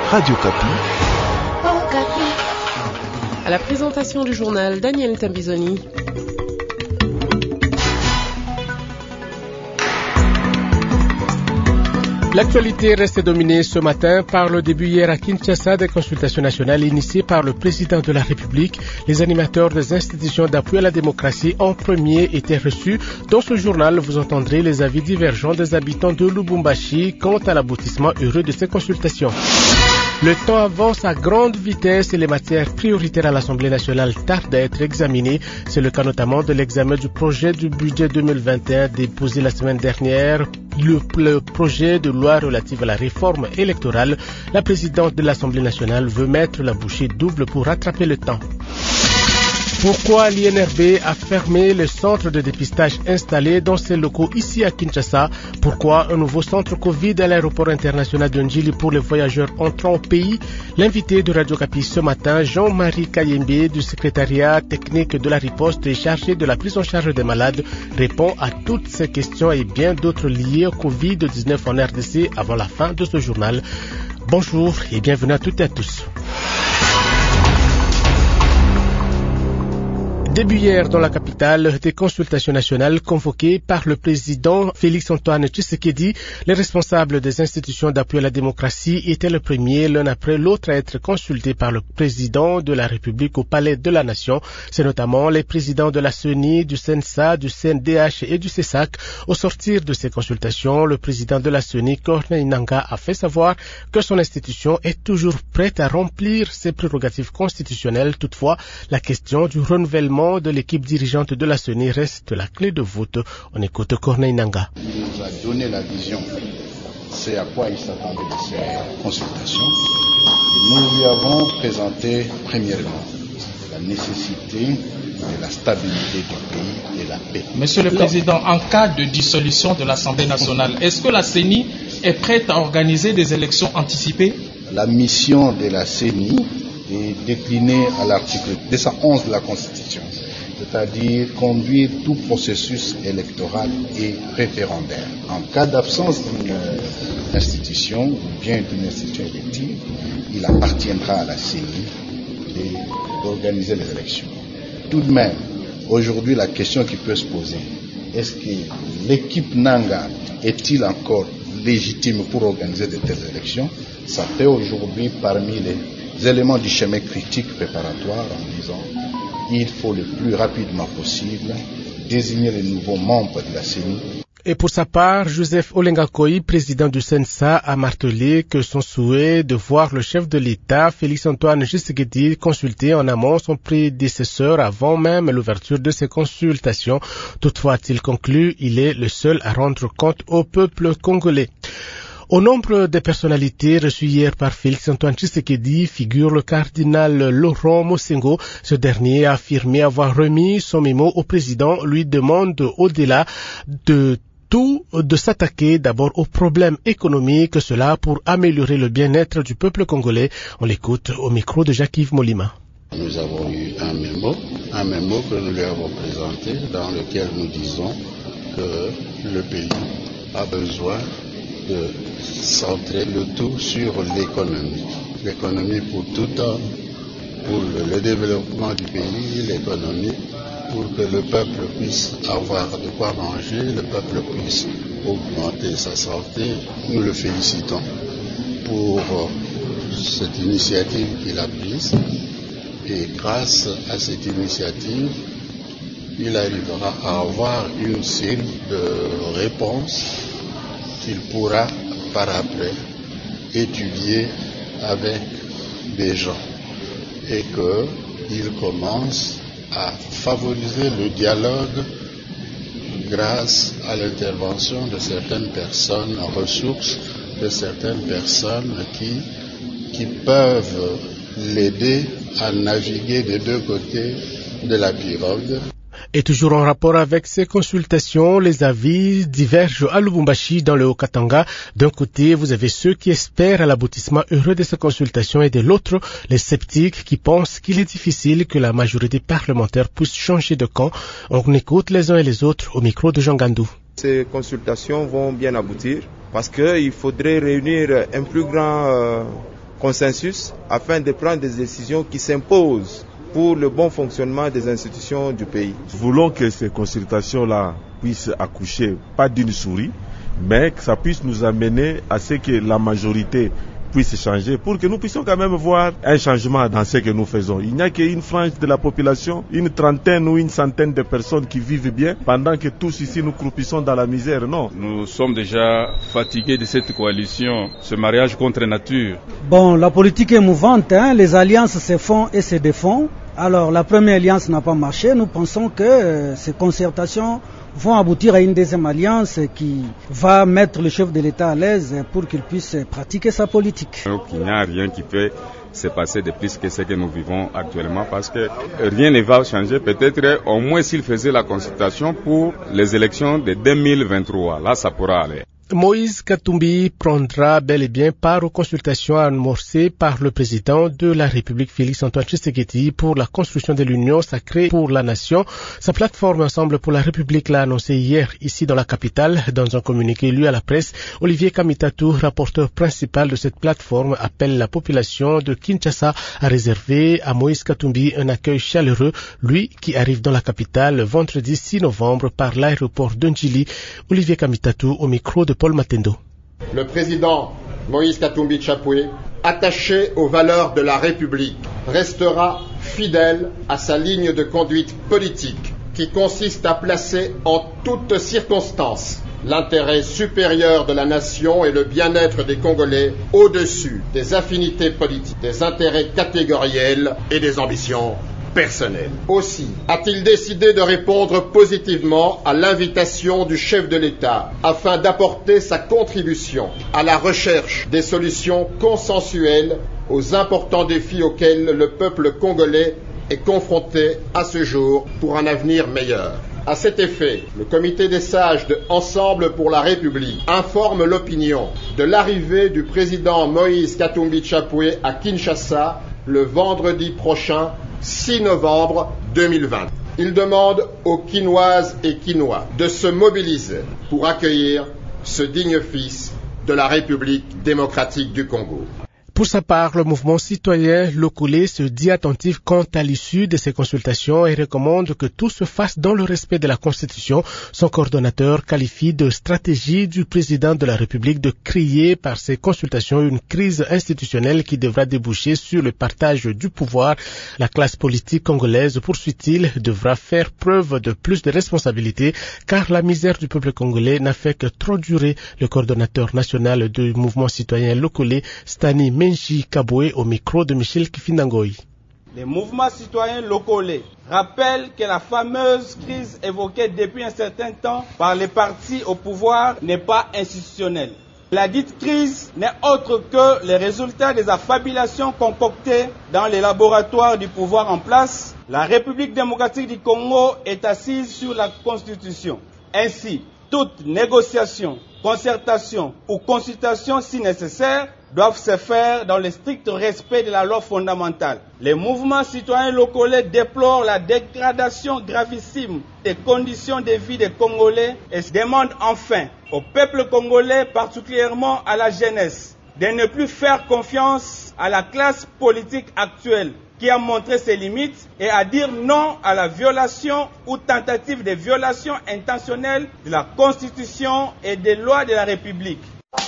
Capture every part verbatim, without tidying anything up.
Radio Kapi. À la présentation du journal, Daniel Tambizoni. L'actualité reste dominée ce matin par le début hier à Kinshasa des consultations nationales initiées par le président de la République. Les animateurs des institutions d'appui à la démocratie en premier étaient reçus. Dans ce journal, vous entendrez les avis divergents des habitants de Lubumbashi quant à l'aboutissement heureux de ces consultations. Le temps avance à grande vitesse et les matières prioritaires à l'Assemblée nationale tardent à être examinées. C'est le cas notamment de l'examen du projet du budget deux mille vingt et un déposé la semaine dernière. Le, le projet de loi relative à la réforme électorale. La présidente de l'Assemblée nationale veut mettre la bouchée double pour rattraper le temps. Pourquoi l'I N R B a fermé le centre de dépistage installé dans ses locaux ici à Kinshasa? Pourquoi un nouveau centre Covid à l'aéroport international de Njili pour les voyageurs entrant au pays? L'invité de Radio Kapi ce matin, Jean-Marie Kayembe du secrétariat technique de la riposte et chargé de la prise en charge des malades, répond à toutes ces questions et bien d'autres liées au covid dix-neuf en R D C avant la fin de ce journal. Bonjour et bienvenue à toutes et à tous. Début hier dans la capitale, des consultations nationales convoquées par le président Félix-Antoine Tshisekedi. Les responsables des institutions d'appui à la démocratie étaient les premiers, l'un après l'autre, à être consultés par le président de la République au Palais de la Nation. C'est notamment les présidents de la C E N I, du C E N S A, du C N D H et du C E S A C. Au sortir de ces consultations, le président de la C E N I, Corneille Nangaa, a fait savoir que son institution est toujours prête à remplir ses prérogatives constitutionnelles. Toutefois, la question du renouvellement de l'équipe dirigeante de la C E N I reste la clé de voûte. On écoute Corneille Nangaa. Il nous a donné la vision, c'est à quoi il s'attendait de ces consultations. Et nous lui avons présenté premièrement la nécessité de la stabilité du pays et la paix. Monsieur le Président, en cas de dissolution de l'Assemblée nationale, est-ce que la C E N I est prête à organiser des élections anticipées? La mission de la C E N I est déclinée à l'article deux cent onze de la Constitution, c'est-à-dire conduire tout processus électoral et référendaire. En cas d'absence d'une institution ou bien d'une institution élective, il appartiendra à la C E N I d'organiser les élections. Tout de même, aujourd'hui, la question qui peut se poser, est-ce que l'équipe Nangaa est-il encore légitime pour organiser de telles élections? Ça fait aujourd'hui parmi les éléments du chemin critique préparatoire en disant il faut le plus rapidement possible désigner les nouveaux membres de la C E N I. Et pour sa part, Joseph Olengakoy, président du C E N S A, a martelé que son souhait de voir le chef de l'État, Félix-Antoine Tshisekedi, consulter en amont son prédécesseur avant même l'ouverture de ces consultations. Toutefois, a-t-il conclu, il est le seul à rendre compte au peuple congolais. Au nombre des personnalités reçues hier par Félix-Antoine Tshisekedi figure le cardinal Laurent Mosengo. Ce dernier a affirmé avoir remis son mémo au président, lui demande au-delà de tout de s'attaquer d'abord aux problèmes économiques, cela pour améliorer le bien-être du peuple congolais. On l'écoute au micro de Jacques-Yves Molima. Nous avons eu un mémo, un mémo que nous lui avons présenté dans lequel nous disons que le pays a besoin de centrer le tout sur l'économie. L'économie pour tout homme, pour le développement du pays, l'économie pour que le peuple puisse avoir de quoi manger, le peuple puisse augmenter sa santé. Nous le félicitons pour cette initiative qu'il a prise et grâce à cette initiative, il arrivera à avoir une série de réponses qu'il pourra par après étudier avec des gens et qu'il commence à favoriser le dialogue grâce à l'intervention de certaines personnes en ressources, de certaines personnes qui, qui peuvent l'aider à naviguer des deux côtés de la pirogue. Et toujours en rapport avec ces consultations, les avis divergent à Lubumbashi dans le Haut-Katanga. D'un côté, vous avez ceux qui espèrent à l'aboutissement heureux de ces consultations et de l'autre, les sceptiques qui pensent qu'il est difficile que la majorité parlementaire puisse changer de camp. On écoute les uns et les autres au micro de Jean Gandou. Ces consultations vont bien aboutir parce qu'il faudrait réunir un plus grand euh, consensus afin de prendre des décisions qui s'imposent pour le bon fonctionnement des institutions du pays. Nous voulons que ces consultations-là puissent accoucher, pas d'une souris, mais que ça puisse nous amener à ce que la majorité puisse changer pour que nous puissions quand même voir un changement dans ce que nous faisons. Il n'y a qu'une frange de la population, une trentaine ou une centaine de personnes qui vivent bien, pendant que tous ici nous croupissons dans la misère. Non. Nous sommes déjà fatigués de cette coalition, ce mariage contre nature. Bon, la politique est mouvante, hein? Les alliances se font et se défont. Alors la première alliance n'a pas marché, nous pensons que euh, ces concertations vont aboutir à une deuxième alliance qui va mettre le chef de l'État à l'aise pour qu'il puisse pratiquer sa politique. Donc il n'y a rien qui peut se passer de plus que ce que nous vivons actuellement parce que rien ne va changer. Peut-être au moins s'il faisait la consultation pour les élections de deux mille vingt-trois, là ça pourra aller. Moïse Katumbi prendra bel et bien part aux consultations amorcées par le président de la République Félix-Antoine Tshisekedi pour la construction de l'Union sacrée pour la nation. Sa plateforme Ensemble pour la République l'a annoncé hier ici dans la capitale. Dans un communiqué lu à la presse, Olivier Kamitatou, rapporteur principal de cette plateforme, appelle la population de Kinshasa à réserver à Moïse Katumbi un accueil chaleureux, lui qui arrive dans la capitale vendredi six novembre par l'aéroport de Ndjili. Olivier Kamitatou au micro de Paul Matendo. Le président Moïse Katumbi Tchapoué, attaché aux valeurs de la République, restera fidèle à sa ligne de conduite politique qui consiste à placer en toutes circonstances l'intérêt supérieur de la nation et le bien-être des Congolais au-dessus des affinités politiques, des intérêts catégoriels et des ambitions personnel. Aussi, a-t-il décidé de répondre positivement à l'invitation du chef de l'État afin d'apporter sa contribution à la recherche des solutions consensuelles aux importants défis auxquels le peuple congolais est confronté à ce jour pour un avenir meilleur. À cet effet, le comité des sages de Ensemble pour la République informe l'opinion de l'arrivée du président Moïse Katumbi Tchapoué à Kinshasa le vendredi prochain six novembre deux mille vingt. Il demande aux Kinoises et Kinois de se mobiliser pour accueillir ce digne fils de la République démocratique du Congo. Pour sa part, le mouvement citoyen Lokolé se dit attentif quant à l'issue de ces consultations et recommande que tout se fasse dans le respect de la Constitution. Son coordonnateur qualifie de stratégie du président de la République de créer par ces consultations une crise institutionnelle qui devra déboucher sur le partage du pouvoir. La classe politique congolaise, poursuit-il, devra faire preuve de plus de responsabilité car la misère du peuple congolais n'a fait que trop durer. Le coordonnateur national du mouvement citoyen Lokolé, Stani Menji Kaboué, au micro de Michel Kifindangoy. Les mouvements citoyens locaux rappellent que la fameuse crise évoquée depuis un certain temps par les partis au pouvoir n'est pas institutionnelle. La dite crise n'est autre que les résultats des affabulations concoctées dans les laboratoires du pouvoir en place. La République démocratique du Congo est assise sur la Constitution. Ainsi, toute négociation, concertation ou consultation si nécessaire doivent se faire dans le strict respect de la loi fondamentale. Les mouvements citoyens locaux déplorent la dégradation gravissime des conditions de vie des Congolais et se demandent enfin au peuple congolais, particulièrement à la jeunesse, de ne plus faire confiance à la classe politique actuelle qui a montré ses limites et à dire non à la violation ou tentative de violation intentionnelle de la Constitution et des lois de la République.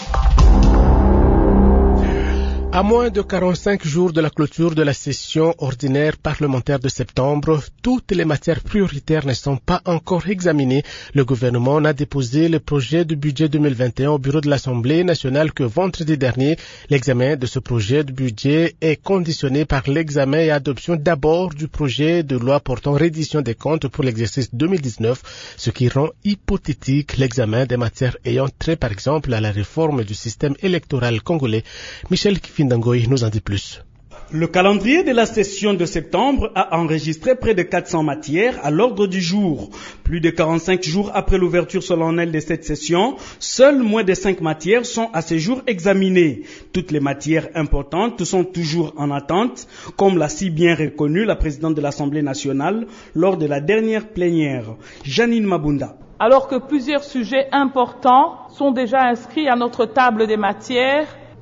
À moins de quarante-cinq jours de la clôture de la session ordinaire parlementaire de septembre, toutes les matières prioritaires ne sont pas encore examinées. Le gouvernement n'a déposé le projet de budget deux mille vingt et un au bureau de l'Assemblée nationale que vendredi dernier. L'examen de ce projet de budget est conditionné par l'examen et adoption d'abord du projet de loi portant reddition des comptes pour l'exercice deux mille dix-neuf, ce qui rend hypothétique l'examen des matières ayant trait par exemple à la réforme du système électoral congolais. Michel Kifindangoy nous en dit plus. Le calendrier de la session de septembre a enregistré près de quatre cents matières à l'ordre du jour. Plus de quarante-cinq jours après l'ouverture solennelle de cette session, seules moins de cinq matières sont à ce jour examinées. Toutes les matières importantes sont toujours en attente, comme l'a si bien reconnu la présidente de l'Assemblée nationale lors de la dernière plénière, Janine Mabunda. Alors que plusieurs sujets importants sont déjà inscrits à notre table des matières,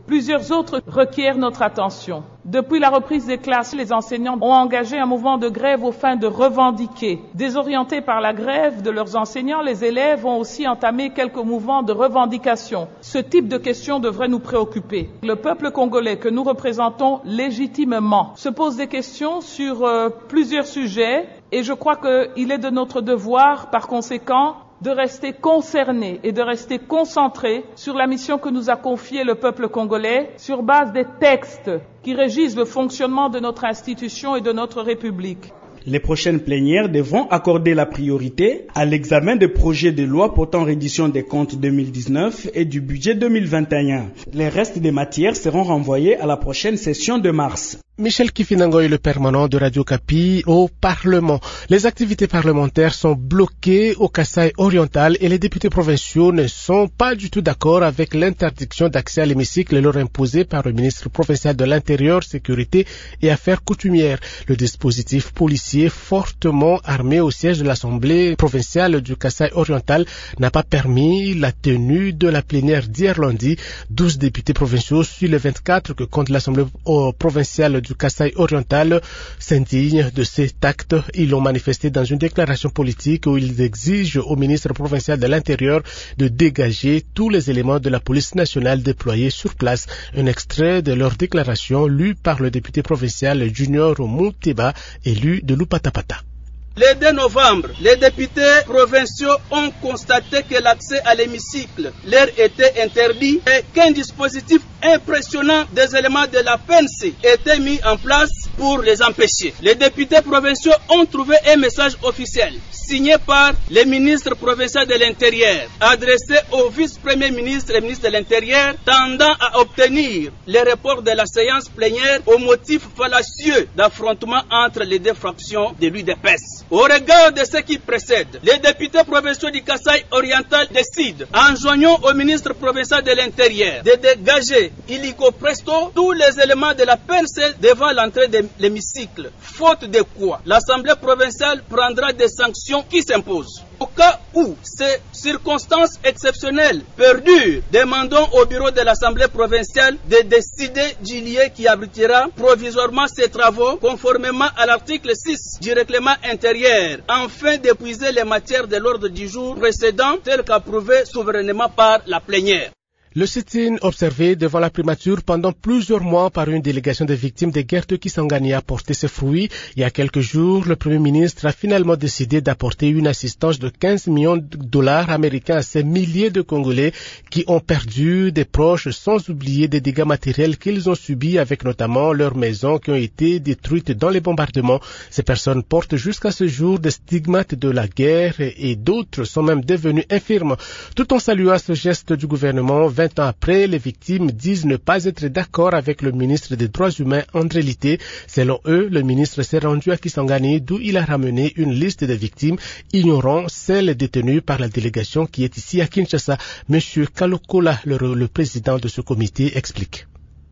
Plusieurs autres requièrent notre attention. Depuis la reprise des classes, les enseignants ont engagé un mouvement de grève aux fins de revendiquer. Désorientés par la grève de leurs enseignants, les élèves ont aussi entamé quelques mouvements de revendication. Ce type de questions devrait nous préoccuper. Le peuple congolais que nous représentons légitimement se pose des questions sur euh, plusieurs sujets et je crois qu'il est de notre devoir, par conséquent, de rester concernés et de rester concentrés sur la mission que nous a confiée le peuple congolais sur base des textes qui régissent le fonctionnement de notre institution et de notre République. Les prochaines plénières devront accorder la priorité à l'examen des projets de loi portant reddition des comptes deux mille dix-neuf et du budget deux mille vingt et un. Les restes des matières seront renvoyés à la prochaine session de mars. Michel Kifinangoy, le permanent de Radio Kapi au Parlement. Les activités parlementaires sont bloquées au Kasaï oriental et les députés provinciaux ne sont pas du tout d'accord avec l'interdiction d'accès à l'hémicycle leur imposée par le ministre provincial de l'Intérieur, Sécurité et Affaires coutumières. Le dispositif policier fortement armé au siège de l'Assemblée provinciale du Kasaï oriental n'a pas permis la tenue de la plénière d'hier lundi. douze députés provinciaux sur les vingt-quatre que compte l'Assemblée provinciale du du Kasaï oriental s'indignent de cet acte. Ils l'ont manifesté dans une déclaration politique où ils exigent au ministre provincial de l'Intérieur de dégager tous les éléments de la police nationale déployés sur place. Un extrait de leur déclaration lu par le député provincial Junior Mouteba, élu de Lupatapata. Le deux novembre, les députés provinciaux ont constaté que l'accès à l'hémicycle leur était interdit et qu'un dispositif impressionnant des éléments de la P N C était mis en place pour les empêcher. Les députés provinciaux ont trouvé un message officiel signé par le ministre provincial de l'Intérieur, adressé au vice-premier ministre et ministre de l'Intérieur, tendant à obtenir le report de la séance plénière au motif fallacieux d'affrontement entre les deux fractions de l'U D P S. Au regard de ce qui précède, les députés provinciaux du Kasaï oriental décident, en joignant au ministre provincial de l'Intérieur, de dégager illico presto tous les éléments de la P N C devant l'entrée de l'hémicycle. Faute de quoi, l'Assemblée provinciale prendra des sanctions qui s'imposent. Au cas où ces circonstances exceptionnelles perdurent, demandons au bureau de l'Assemblée provinciale de décider du lieu qui abritera provisoirement ces travaux conformément à l'article six du règlement intérieur, afin d'épuiser les matières de l'ordre du jour précédent telles qu'approuvées souverainement par la plénière. Le sit-in observé devant la primature pendant plusieurs mois par une délégation de victimes des guerres de Kisangani a porté ses fruits. Il y a quelques jours, le Premier ministre a finalement décidé d'apporter une assistance de quinze millions de dollars américains à ces milliers de Congolais qui ont perdu des proches, sans oublier des dégâts matériels qu'ils ont subis, avec notamment leurs maisons qui ont été détruites dans les bombardements. Ces personnes portent jusqu'à ce jour des stigmates de la guerre et d'autres sont même devenues infirmes. Tout en saluant ce geste du gouvernement, vingt ans après, les victimes disent ne pas être d'accord avec le ministre des Droits humains, André Litté. Selon eux, le ministre s'est rendu à Kisangani, d'où il a ramené une liste de victimes, ignorant celles détenues par la délégation qui est ici à Kinshasa. Monsieur Kalokola, le, le président de ce comité, explique.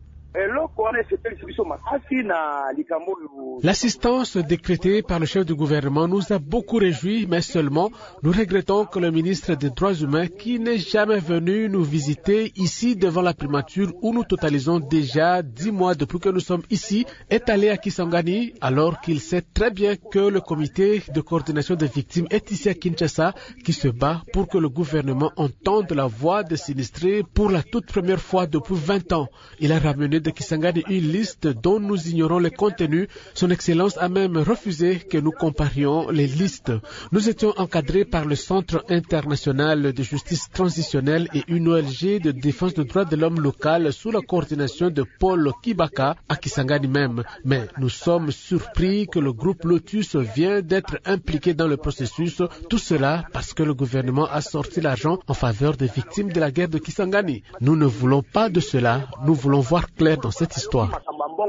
L'assistance décrétée par le chef du gouvernement nous a beaucoup réjouis, mais seulement nous regrettons que le ministre des Droits humains, qui n'est jamais venu nous visiter ici devant la primature où nous totalisons déjà dix mois depuis que nous sommes ici, est allé à Kisangani alors qu'il sait très bien que le comité de coordination des victimes est ici à Kinshasa, qui se bat pour que le gouvernement entende la voix des sinistrés pour la toute première fois depuis vingt ans. Il a ramené de Kisangani une liste dont nous ignorons le contenu. Son Excellence a même refusé que nous comparions les listes. Nous étions encadrés par le Centre international de justice transitionnelle et une O N G de défense des droits de l'homme local sous la coordination de Paul Kibaka à Kisangani même. Mais nous sommes surpris que le groupe Lotus vient d'être impliqué dans le processus. Tout cela parce que le gouvernement a sorti l'argent en faveur des victimes de la guerre de Kisangani. Nous ne voulons pas de cela. Nous voulons voir clair dans cette histoire.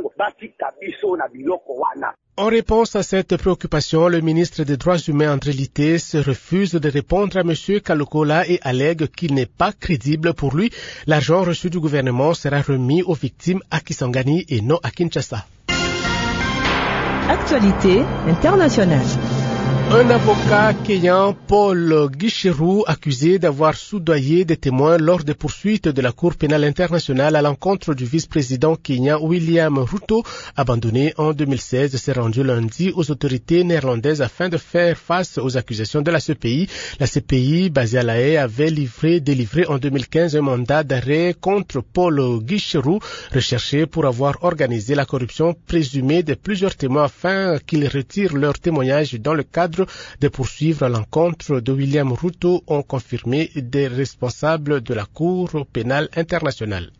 En réponse à cette préoccupation, le ministre des Droits humains André Litté se refuse de répondre à M. Kalokola et allègue qu'il n'est pas crédible pour lui. L'argent reçu du gouvernement sera remis aux victimes à Kisangani et non à Kinshasa. Actualité internationale. Un avocat kenyan, Paul Gicheru, accusé d'avoir soudoyé des témoins lors des poursuites de la Cour pénale internationale à l'encontre du vice-président kenyan William Ruto, abandonné en deux mille seize, s'est rendu lundi aux autorités néerlandaises afin de faire face aux accusations de la C P I. La C P I, basée à La Haye, avait livré, délivré en deux mille quinze un mandat d'arrêt contre Paul Gicheru, recherché pour avoir organisé la corruption présumée de plusieurs témoins afin qu'ils retirent leurs témoignages dans le cadre de poursuivre à l'encontre de William Ruto, ont confirmé des responsables de la Cour pénale internationale.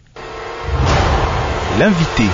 L'invité.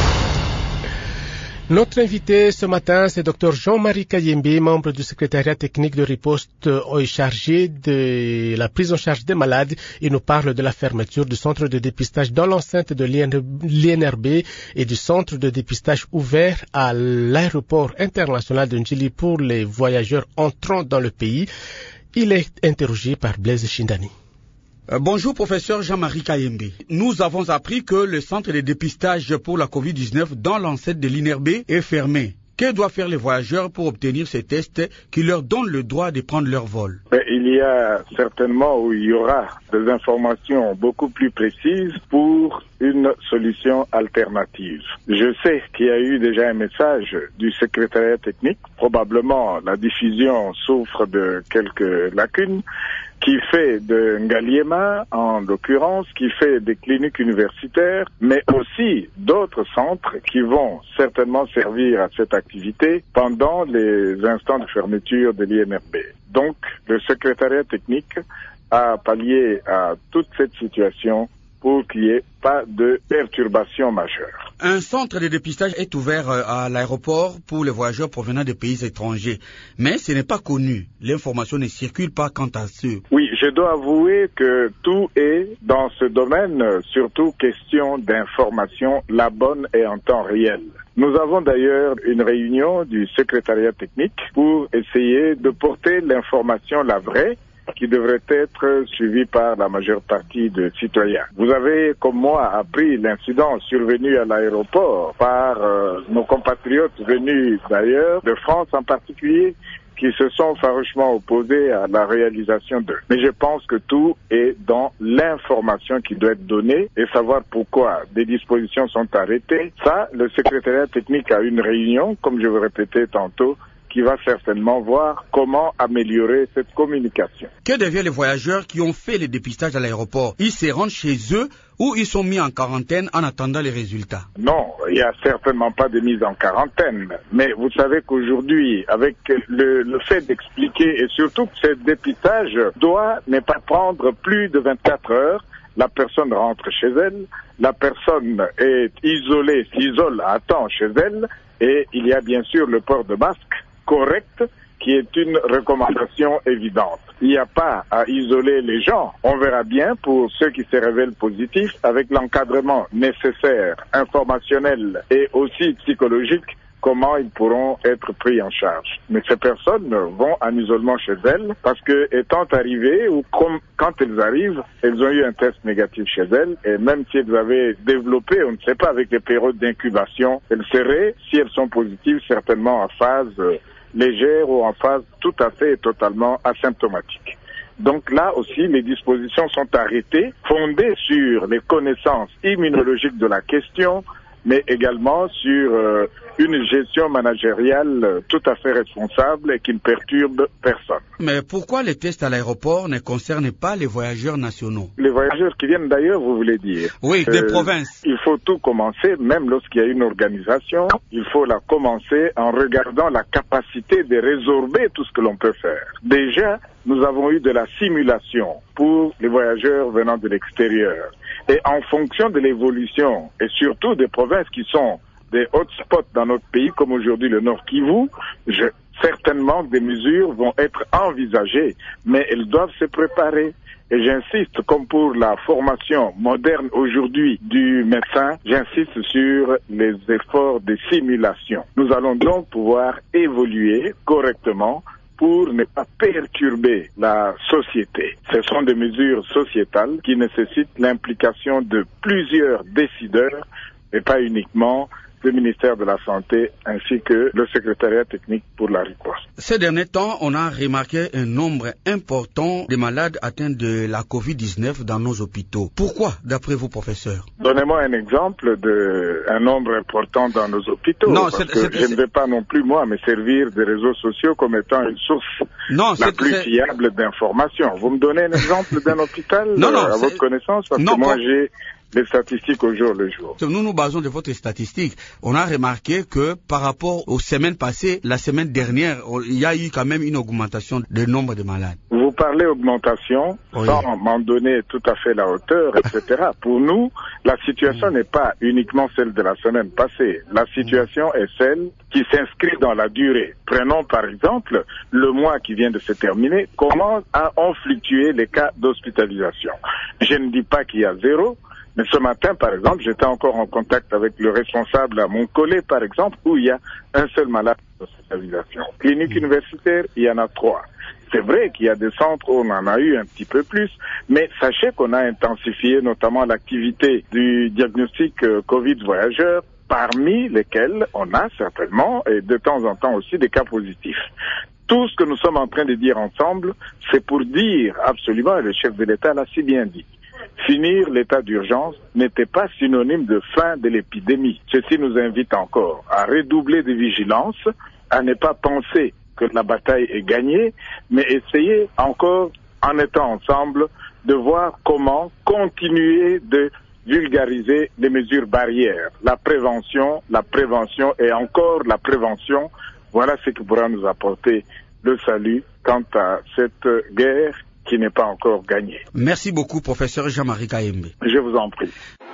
Notre invité ce matin, c'est Dr Jean-Marie Kayembe, membre du secrétariat technique de riposte et chargé de la prise en charge des malades. Il nous parle de la fermeture du centre de dépistage dans l'enceinte de l'I N R B et du centre de dépistage ouvert à l'aéroport international de Njili pour les voyageurs entrant dans le pays. Il est interrogé par Blaise Chindani. Euh, bonjour professeur Jean-Marie Kayembe. Nous avons appris que le centre de dépistage pour la covid dix-neuf dans l'enceinte de l'I N R B est fermé. Que doivent faire les voyageurs pour obtenir ces tests qui leur donnent le droit de prendre leur vol? Il y a certainement où il y aura des informations beaucoup plus précises pour une solution alternative. Je sais qu'il y a eu déjà un message du secrétariat technique. Probablement la diffusion souffre de quelques lacunes, qui fait de Ngaliema, en l'occurrence, qui fait des cliniques universitaires, mais aussi d'autres centres qui vont certainement servir à cette activité pendant les instants de fermeture de l'I N R B. Donc, le secrétariat technique a pallié à toute cette situation pour qu'il n'y ait pas de perturbation majeure. Un centre de dépistage est ouvert à l'aéroport pour les voyageurs provenant des pays étrangers, mais ce n'est pas connu. L'information ne circule pas quant à ce. Oui, je dois avouer que tout est dans ce domaine, surtout question d'information, la bonne et en temps réel. Nous avons d'ailleurs une réunion du secrétariat technique pour essayer de porter l'information la vraie, qui devrait être suivi par la majeure partie des citoyens. Vous avez, comme moi, appris l'incident survenu à l'aéroport par euh, nos compatriotes venus d'ailleurs, de France en particulier, qui se sont farouchement opposés à la réalisation d'eux. Mais je pense que tout est dans l'information qui doit être donnée et savoir pourquoi des dispositions sont arrêtées. Ça, le secrétariat technique a une réunion, comme je vous répétais tantôt, qui va certainement voir comment améliorer cette communication. Que deviennent les voyageurs qui ont fait le dépistage à l'aéroport? Ils se rendent chez eux ou ils sont mis en quarantaine en attendant les résultats? Non, il n'y a certainement pas de mise en quarantaine. Mais vous savez qu'aujourd'hui, avec le, le fait d'expliquer, et surtout que ce dépistage doit ne pas prendre plus de vingt-quatre heures, la personne rentre chez elle, la personne est isolée, s'isole à temps chez elle, et il y a bien sûr le port de masque correct, qui est une recommandation évidente. Il n'y a pas à isoler les gens. On verra bien pour ceux qui se révèlent positifs, avec l'encadrement nécessaire, informationnel et aussi psychologique, comment ils pourront être pris en charge. Mais ces personnes vont en isolement chez elles parce que, étant arrivées, ou comme, quand elles arrivent, elles ont eu un test négatif chez elles, et même si elles avaient développé, on ne sait pas, avec les périodes d'incubation, elles seraient, si elles sont positives, certainement en phase euh, légère ou en phase tout à fait et totalement asymptomatique. Donc là aussi, les dispositions sont arrêtées, fondées sur les connaissances immunologiques de la question, mais également sur euh, une gestion managériale euh, tout à fait responsable et qui ne perturbe personne. Mais pourquoi les tests à l'aéroport ne concernent pas les voyageurs nationaux? Les voyageurs qui viennent d'ailleurs, vous voulez dire? Oui, euh, des provinces. Il faut tout commencer, même lorsqu'il y a une organisation, il faut la commencer en regardant la capacité de résorber tout ce que l'on peut faire. Déjà, nous avons eu de la simulation pour les voyageurs venant de l'extérieur. Et en fonction de l'évolution, et surtout des provinces qui sont des hotspots dans notre pays, comme aujourd'hui le Nord Kivu, je, certainement des mesures vont être envisagées, mais elles doivent se préparer. Et j'insiste, comme pour la formation moderne aujourd'hui du médecin, j'insiste sur les efforts de simulation. Nous allons donc pouvoir évoluer correctement pour ne pas perturber la société. Ce sont des mesures sociétales qui nécessitent l'implication de plusieurs décideurs et pas uniquement le ministère de la Santé ainsi que le secrétariat technique pour la riposte. Ces derniers temps, on a remarqué un nombre important de malades atteints de la covid dix-neuf dans nos hôpitaux. Pourquoi, d'après vous, professeur? Donnez-moi un exemple d'un nombre important dans nos hôpitaux. Non, parce que je ne vais pas non plus, moi, me servir des réseaux sociaux comme étant une source non, la plus fiable d'informations. Vous me donnez un exemple d'un hôpital non, non, euh, à votre connaissance? Parce non, que moi, j'ai les statistiques au jour le jour. Nous nous basons de votre statistique. On a remarqué que par rapport aux semaines passées, la semaine dernière, il y a eu quand même une augmentation du nombre de malades. Vous parlez augmentation oui. sans m'en donner tout à fait la hauteur, et cetera. Pour nous, la situation mmh. n'est pas uniquement celle de la semaine passée. La situation mmh. est celle qui s'inscrit dans la durée. Prenons par exemple le mois qui vient de se terminer. Comment ont fluctué les cas d'hospitalisation? Je ne dis pas qu'il y a zéro. Mais ce matin, par exemple, j'étais encore en contact avec le responsable à Montcollet, par exemple, où il y a un seul malade d'hospitalisation. Clinique universitaire, il y en a trois. C'est vrai qu'il y a des centres où on en a eu un petit peu plus, mais sachez qu'on a intensifié notamment l'activité du diagnostic euh, Covid voyageur, parmi lesquels on a certainement, et de temps en temps aussi, des cas positifs. Tout ce que nous sommes en train de dire ensemble, c'est pour dire absolument, et le chef de l'État l'a si bien dit, finir l'état d'urgence n'était pas synonyme de fin de l'épidémie. Ceci nous invite encore à redoubler de vigilance, à ne pas penser que la bataille est gagnée, mais essayer encore, en étant ensemble, de voir comment continuer de vulgariser les mesures barrières. La prévention, la prévention et encore la prévention, voilà ce qui pourra nous apporter le salut quant à cette guerre qui n'est pas encore gagnée. Merci beaucoup, professeur Jean-Marie Kayembe. Je vous en prie.